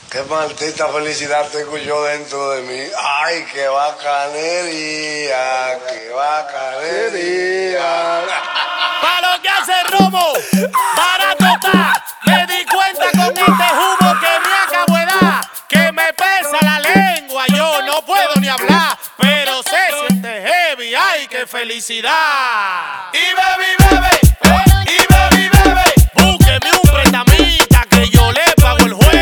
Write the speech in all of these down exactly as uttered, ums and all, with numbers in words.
Qué maldita felicidad tengo yo dentro de mí. Ay, qué bacanería, qué bacanería. Para lo que hace Romo, barato está. Me di cuenta con este humo que me acabo de dar, que me pesa la lengua, yo no puedo ni hablar, pero se siente heavy. Ay, qué felicidad. Y baby, bebe, y baby, bebe, búsqueme un prestamita que yo le pago el jueves.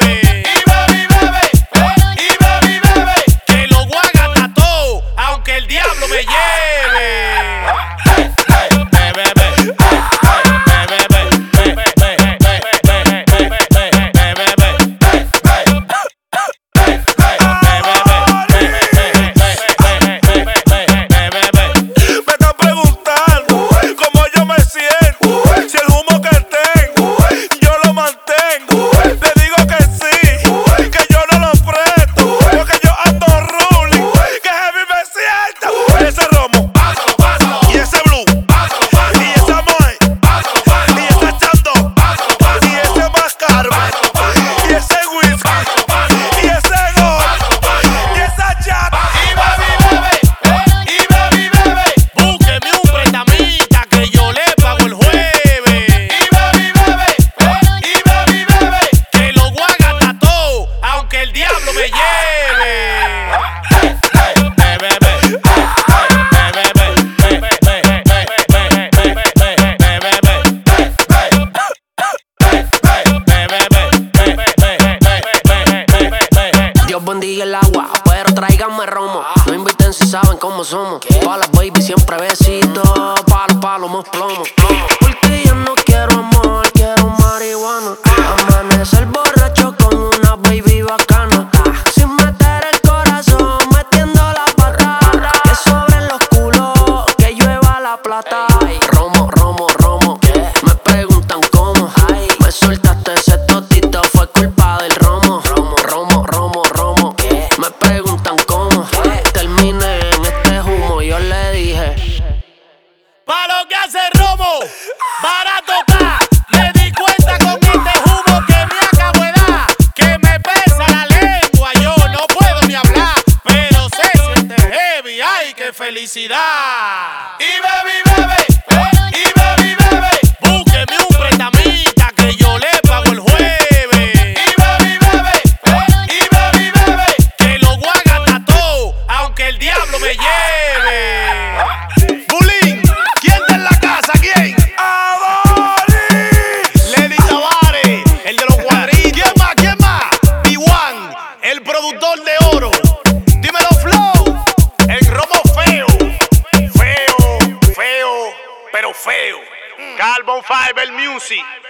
El diablo me lleve. El agua, pero tráiganme romo. No inviten si saben cómo somos. Pa' las baby siempre besitos, pa' los palos más plomo. Porque yo no quiero amor, quiero marihuana. Amanecer borracho con una baby bacana. Sin meter el corazón, metiendo la pata. Que sobren los culos, que llueva la plata. Romo, romo, romo, me preguntan cómo. Me soltaste ese totito, fue culpa del romo. Romo, romo, romo, romo. Me preguntan cómo terminé en este humo. Yo le dije: pa' lo que hace Romo, barato está. Me di cuenta con este humo que me acabo de dar, que me pesa la lengua, yo no puedo ni hablar, pero se siente heavy. Ay, qué felicidad. Y baby, bebe, y baby, bebe, búsqueme un prestamita que yo le pago el jueves. El diablo me lleve. Bulín, ¿quién está en la casa? ¿Quién? ¡Abari! Lenny Tavares, el de los cuadritos. ¿Quién más? ¿Quién más? B uno, el productor de oro. Dímelo, Flow, el romo feo. Feo, feo, pero feo. Carbon Fiber Music.